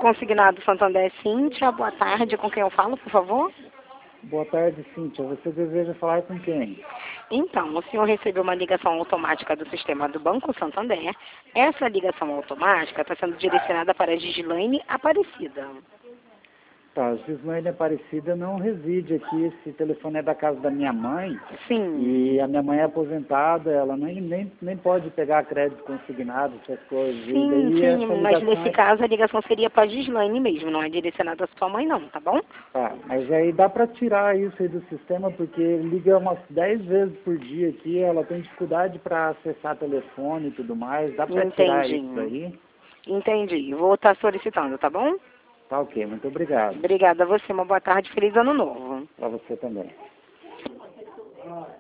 Consignado Santander, Cíntia. Boa tarde. Com quem eu falo, por favor? Boa tarde, Cíntia. Você deseja falar com quem? Então, o senhor recebeu uma ligação automática do sistema do Banco Santander. Essa ligação automática está sendo direcionada para a Gislaine Aparecida. Tá, a Gislaine Aparecida não reside aqui. Esse telefone é da casa da minha mãe. Sim. E a minha mãe é aposentada, ela nem pode pegar crédito consignado, essas coisas. E Sim, daí sim, essa mas ligação nesse caso a ligação seria para a Gislaine mesmo, não é direcionada à sua mãe não, tá bom? Tá, mas aí dá para tirar isso aí do sistema, porque liga umas 10 vezes por dia aqui, ela tem dificuldade para acessar telefone e tudo mais, dá para tirar Entendi. isso aí? Entendi. Vou estar solicitando, tá bom? Tá ok, muito obrigado. Obrigada a você. Uma boa tarde. Feliz ano novo. Para você também.